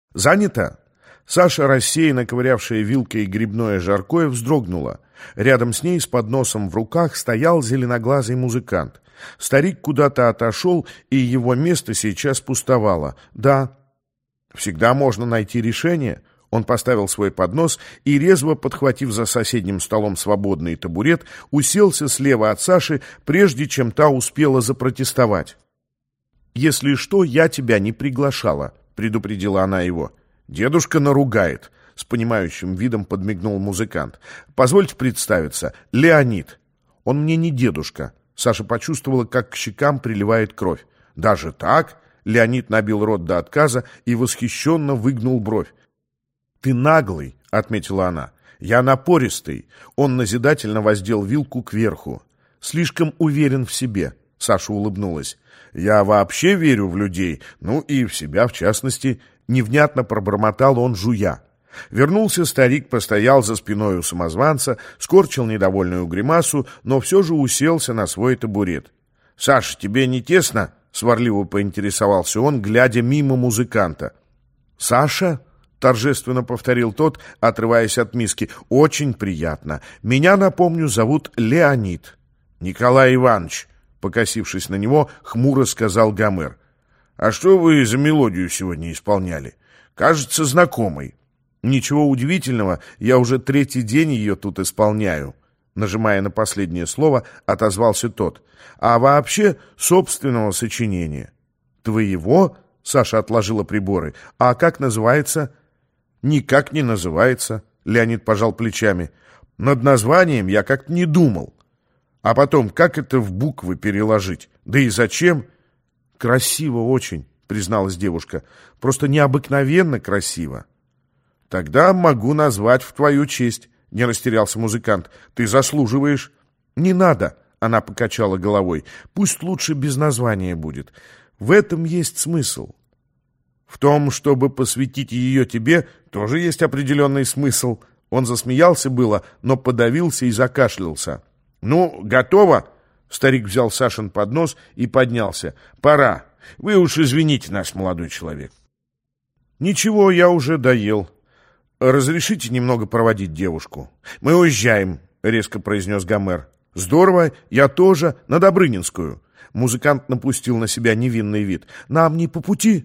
«Занято?» Саша, рассеянно ковырявшая вилкой грибное жаркое, вздрогнула. Рядом с ней с подносом в руках стоял зеленоглазый музыкант. Старик куда-то отошел, и его место сейчас пустовало. «Да, всегда можно найти решение». Он поставил свой поднос и, резво подхватив за соседним столом свободный табурет, уселся слева от Саши, прежде чем та успела запротестовать. «Если что, я тебя не приглашала», — предупредила она его. «Дедушка наругает», — с понимающим видом подмигнул музыкант. «Позвольте представиться, Леонид». «Он мне не дедушка». Саша почувствовала, как к щекам приливает кровь. «Даже так?» — Леонид набил рот до отказа и восхищенно выгнул бровь. «Ты наглый», — отметила она. «Я напористый». Он назидательно воздел вилку кверху. «Слишком уверен в себе», — Саша улыбнулась. «Я вообще верю в людей, ну и в себя в частности». Невнятно пробормотал он, жуя. Вернулся старик, постоял за спиной у самозванца, скорчил недовольную гримасу, но все же уселся на свой табурет. «Саша, тебе не тесно?» — сварливо поинтересовался он, глядя мимо музыканта. «Саша?» — торжественно повторил тот, отрываясь от миски. «Очень приятно. Меня, напомню, зовут Леонид». «Николай Иванович», — покосившись на него, хмуро сказал Гомер. «А что вы за мелодию сегодня исполняли? Кажется, знакомой». «Ничего удивительного, я уже третий день ее тут исполняю», — нажимая на последнее слово, отозвался тот. «А вообще собственного сочинения». «Твоего?» — Саша отложила приборы. «А как называется?» «Никак не называется», — Леонид пожал плечами. «Над названием я как-то не думал. А потом, как это в буквы переложить? Да и зачем?» «Красиво очень», — призналась девушка. «Просто необыкновенно красиво». «Тогда могу назвать в твою честь», — не растерялся музыкант. «Ты заслуживаешь». «Не надо», — она покачала головой. «Пусть лучше без названия будет. В этом есть смысл». «В том, чтобы посвятить ее тебе, тоже есть определенный смысл». Он засмеялся было, но подавился и закашлялся. «Ну, готово?» Старик взял Сашин поднос и поднялся. «Пора. Вы уж извините нас, молодой человек». «Ничего, я уже доел. Разрешите немного проводить девушку?» «Мы уезжаем», — резко произнес Гомер. «Здорово, я тоже, на Добрынинскую». Музыкант напустил на себя невинный вид. «Нам не по пути?»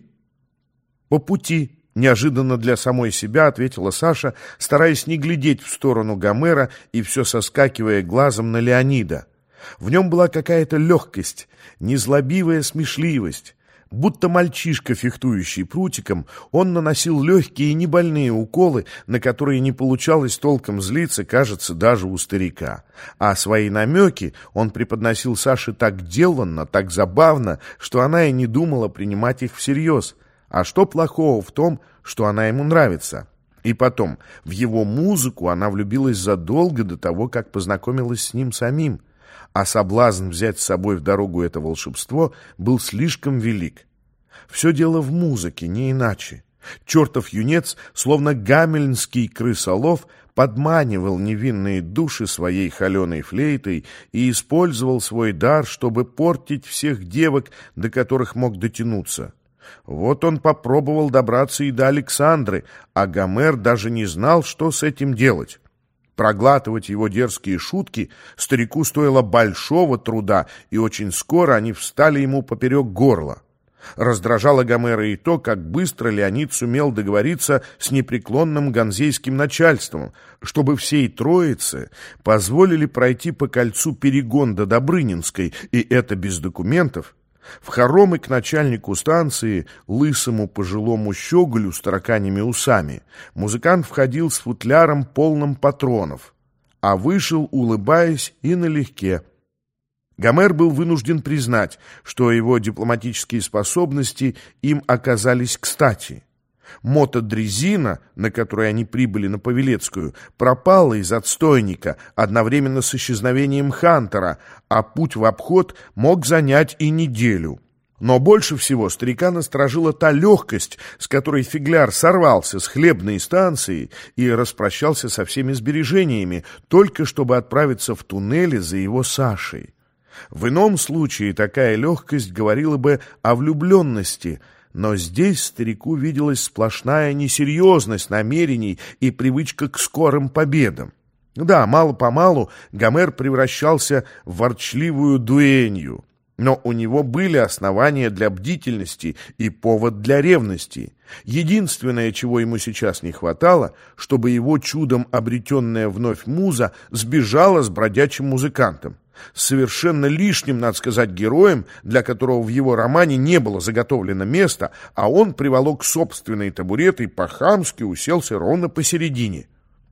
«По пути», — неожиданно для самой себя ответила Саша, стараясь не глядеть в сторону Гомера и все соскакивая глазом на Леонида. В нем была какая-то легкость, незлобивая смешливость. Будто мальчишка, фехтующий прутиком, он наносил легкие и небольные уколы, на которые не получалось толком злиться, кажется, даже у старика. А свои намеки он преподносил Саше так деланно, так забавно, что она и не думала принимать их всерьез. А что плохого в том, что она ему нравится? И потом, в его музыку она влюбилась задолго до того, как познакомилась с ним самим. А соблазн взять с собой в дорогу это волшебство был слишком велик. Все дело в музыке, не иначе. Чертов юнец, словно гамельнский крысолов, подманивал невинные души своей холеной флейтой и использовал свой дар, чтобы портить всех девок, до которых мог дотянуться. Вот он попробовал добраться и до Александры, а Гомер даже не знал, что с этим делать. Проглатывать его дерзкие шутки старику стоило большого труда, и очень скоро они встали ему поперек горла. Раздражало Гомера и то, как быстро Леонид сумел договориться с непреклонным ганзейским начальством, чтобы всей троице позволили пройти по кольцу перегон до Добрынинской, и это без документов. В хоромы к начальнику станции, лысому пожилому щеголю с тараканьими усами, музыкант входил с футляром, полным патронов, а вышел, улыбаясь и налегке. Гомер был вынужден признать, что его дипломатические способности им оказались кстати. Мотодрезина, на которой они прибыли на Павелецкую, пропала из отстойника одновременно с исчезновением Хантера, а путь в обход мог занять и неделю. Но больше всего старика насторожила та легкость, с которой фигляр сорвался с хлебной станции и распрощался со всеми сбережениями, только чтобы отправиться в туннеле за его Сашей. В ином случае такая легкость говорила бы о влюбленности, Но здесь старику виделась сплошная несерьезность намерений и привычка к скорым победам. Да, мало-помалу Гомер превращался в ворчливую дуэнью, но у него были основания для бдительности и повод для ревности. Единственное, чего ему сейчас не хватало, чтобы его чудом обретенная вновь муза сбежала с бродячим музыкантом. Совершенно лишним, надо сказать, героем, для которого в его романе не было заготовлено места, а он приволок собственный табурет и по-хамски уселся ровно посередине.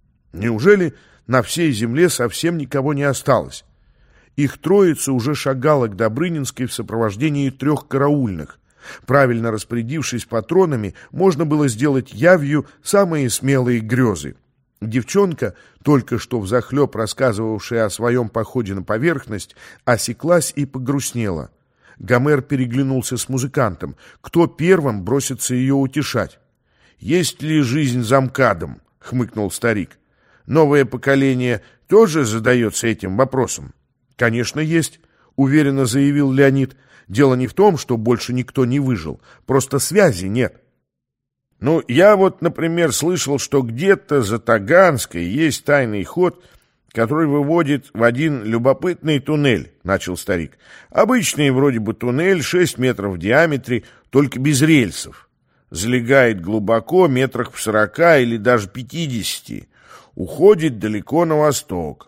Неужели на всей земле совсем никого не осталось? Их троица уже шагала к Добрынинской в сопровождении 3 караульных. Правильно распорядившись патронами, можно было сделать явью самые смелые грезы. Девчонка, только что взахлеб рассказывавшая о своем походе на поверхность, осеклась и погрустнела. Гомер переглянулся с музыкантом. Кто первым бросится ее утешать? «Есть ли жизнь за МКАДом?» — хмыкнул старик. «Новое поколение тоже задается этим вопросом?» «Конечно, есть», — уверенно заявил Леонид. «Дело не в том, что больше никто не выжил, просто связи нет». «Ну, я вот, например, слышал, что где-то за Таганской есть тайный ход, который выводит в один любопытный туннель», — начал старик. «Обычный вроде бы туннель, 6 метров в диаметре, только без рельсов. Залегает глубоко, метрах в 40 или даже 50, уходит далеко на восток».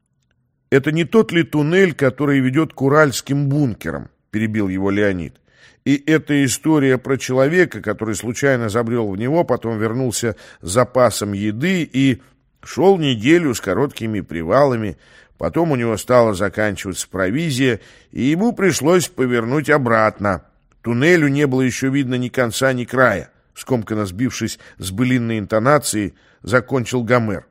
«Это не тот ли туннель, который ведет к уральским бункерам?» — перебил его Леонид. «И это история про человека, который случайно забрел в него, потом вернулся с запасом еды и шел неделю с короткими привалами. Потом у него стала заканчиваться провизия, и ему пришлось повернуть обратно. Туннелю не было еще видно ни конца, ни края», — скомканно сбившись с былинной интонацией, закончил Гомер.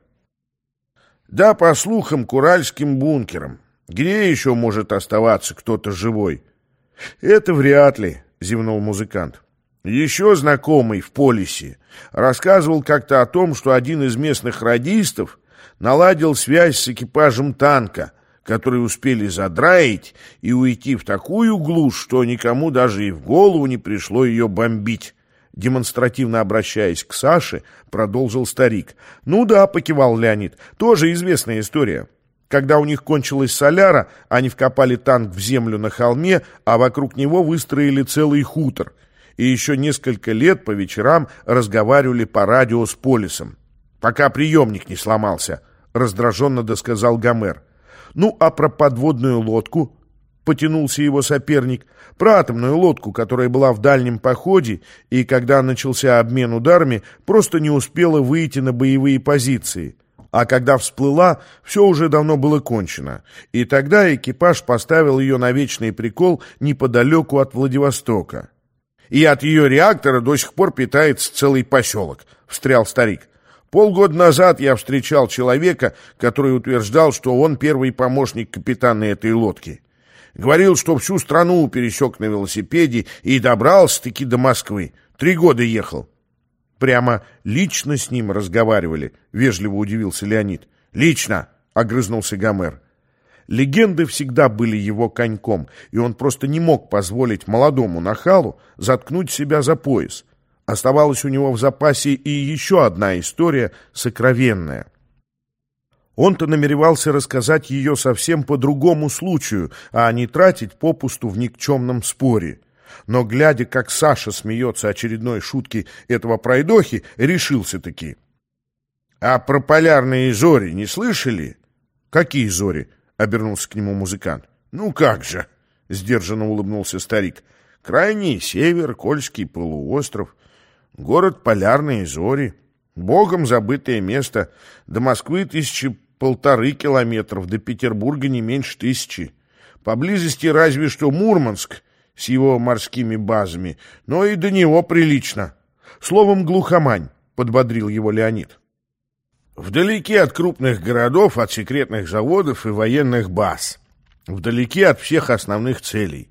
«Да, по слухам, к уральским бункерам. Где еще может оставаться кто-то живой?» «Это вряд ли», — зевнул музыкант. «Еще знакомый в Полисе рассказывал как-то о том, что один из местных радистов наладил связь с экипажем танка, которые успели задраить и уйти в такую глушь, что никому даже и в голову не пришло ее бомбить». Демонстративно обращаясь к Саше, продолжил старик. «Ну да», — покивал Леонид, — «тоже известная история. Когда у них кончилась соляра, они вкопали танк в землю на холме, а вокруг него выстроили целый хутор. И еще несколько лет по вечерам разговаривали по радио с Полисом. Пока приемник не сломался», — раздраженно досказал Гомер. «Ну, а про подводную лодку?» — потянулся его соперник. «Про атомную лодку, которая была в дальнем походе, и когда начался обмен ударами, просто не успела выйти на боевые позиции. А когда всплыла, все уже давно было кончено. И тогда экипаж поставил ее на вечный прикол неподалеку от Владивостока. И от ее реактора до сих пор питается целый поселок», — встрял старик. «Полгода назад я встречал человека, который утверждал, что он первый помощник капитана этой лодки. Говорил, что всю страну пересек на велосипеде и добрался-таки до Москвы. 3 года ехал». «Прямо лично с ним разговаривали?» — вежливо удивился Леонид. «Лично!» — огрызнулся Гомер. Легенды всегда были его коньком, и он просто не мог позволить молодому нахалу заткнуть себя за пояс. Оставалась у него в запасе и еще одна история сокровенная. Он-то намеревался рассказать ее совсем по другому случаю, а не тратить попусту в никчемном споре. Но, глядя, как Саша смеется очередной шутки этого пройдохи, решился-таки. «А про полярные зори не слышали?» «Какие зори?» — обернулся к нему музыкант. «Ну как же!» — сдержанно улыбнулся старик. «Крайний север, Кольский полуостров, город Полярные зори, богом забытое место, до Москвы 1500 километров, до Петербурга не меньше 1000. Поблизости разве что Мурманск с его морскими базами, но и до него прилично. Словом, глухомань», — подбодрил его Леонид. «Вдалеке от крупных городов, от секретных заводов и военных баз. Вдалеке от всех основных целей.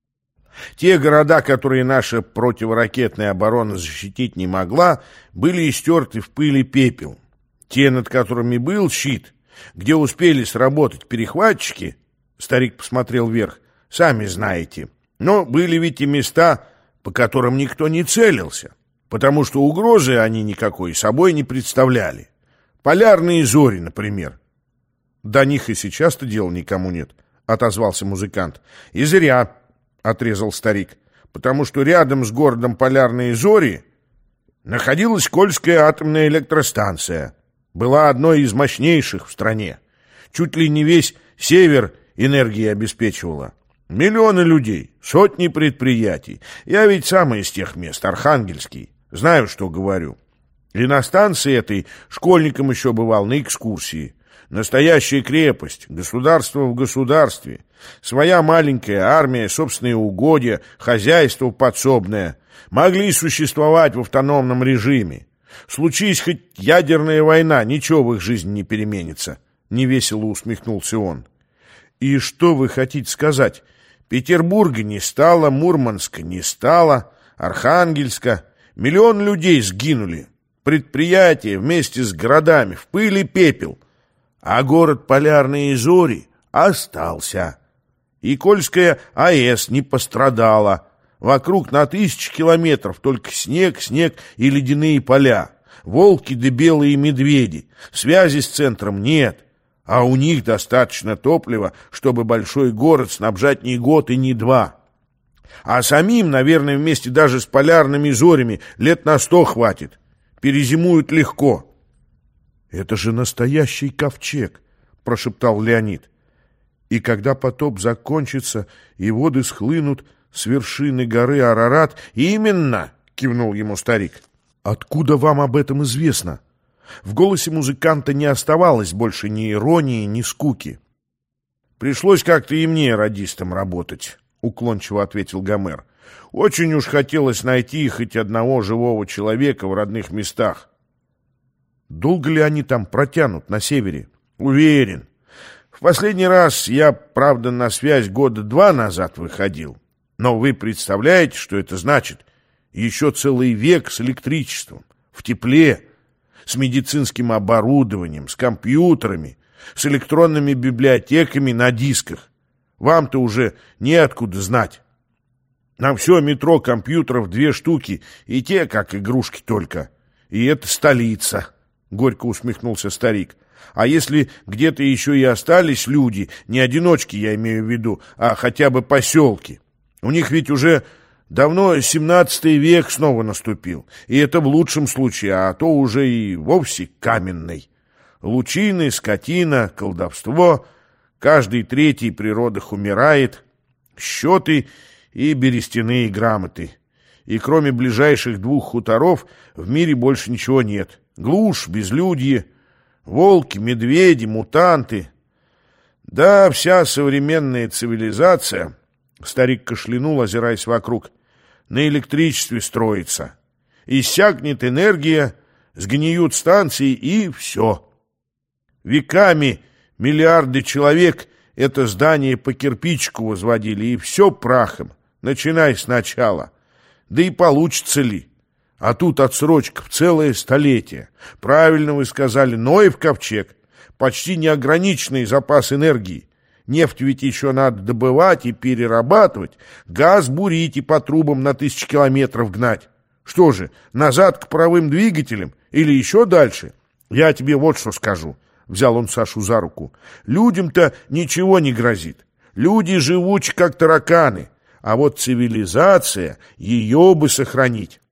Те города, которые наша противоракетная оборона защитить не могла, были истерты в пыль и пепел. Те, над которыми был щит, где успели сработать перехватчики, — старик посмотрел вверх, — сами знаете. Но были ведь и места, по которым никто не целился, потому что угрозы они никакой собой не представляли. Полярные зори, например. До них и сейчас-то дела никому нет, отозвался музыкант. И зря, отрезал старик, потому что рядом с городом Полярные Зори находилась Кольская атомная электростанция. Была одной из мощнейших в стране. Чуть ли не весь север энергией обеспечивала. Миллионы людей, сотни предприятий. Я ведь сам из тех мест, Архангельский. Знаю, что говорю. И на станции этой школьником еще бывал на экскурсии. Настоящая крепость, государство в государстве. Своя маленькая армия, собственные угодья, хозяйство подсобное. Могли существовать в автономном режиме. Случись хоть ядерная война, ничего в их жизни не переменится. Невесело усмехнулся он. И что вы хотите сказать? Петербурга не стало, Мурманска не стало, Архангельска. Миллион людей сгинули. Предприятия вместе с городами в пыль и пепел. А город Полярные Зори остался. И Кольская АЭС не пострадала. Вокруг на 1000 километров только снег, снег и ледяные поля. Волки да белые медведи. Связи с центром нет. А у них достаточно топлива, чтобы большой город снабжать не год и не два. А самим, наверное, вместе даже с Полярными Зорями лет на 100 хватит. Перезимуют легко. «Это же настоящий ковчег», — прошептал Леонид. «И когда потоп закончится и воды схлынут с вершины горы Арарат...» «Именно!» — кивнул ему старик. «Откуда вам об этом известно?» В голосе музыканта не оставалось больше ни иронии, ни скуки. «Пришлось как-то и мне радистом работать», — уклончиво ответил Гомер. «Очень уж хотелось найти хоть одного живого человека в родных местах». «Долго ли они там протянут, на севере?» «Уверен. В последний раз я, правда, на связь 2 года назад выходил. Но вы представляете, что это значит? Еще целый век с электричеством, в тепле, с медицинским оборудованием, с компьютерами, с электронными библиотеками на дисках. Вам-то уже неоткуда знать. На все метро компьютеров 2 штуки, и те, как игрушки только. И это столица». Горько усмехнулся старик. «А если где-то еще и остались люди, не одиночки, я имею в виду, а хотя бы поселки? У них ведь уже давно 17 век снова наступил, и это в лучшем случае, а то уже и вовсе каменный. Лучины, скотина, колдовство, каждый 3-й при родах умирает, счеты и берестяные грамоты. И кроме ближайших 2 хуторов в мире больше ничего нет. Глушь, безлюдье, волки, медведи, мутанты. Да, вся современная цивилизация, старик кашлянул, озираясь вокруг, на электричестве строится. Иссякнет энергия, сгниют станции, и все. Веками миллиарды человек это здание по кирпичику возводили, и все прахом, начиная сначала. Да и получится ли? А тут отсрочка в целое столетие. Правильно вы сказали, Ноев ковчег. Почти неограниченный запас энергии. Нефть ведь еще надо добывать и перерабатывать. Газ бурить и по трубам на 1000 километров гнать. Что же, назад к паровым двигателям или еще дальше? Я тебе вот что скажу. Взял он Сашу за руку. Людям-то ничего не грозит. Люди живучи, как тараканы. А вот цивилизация, ее бы сохранить.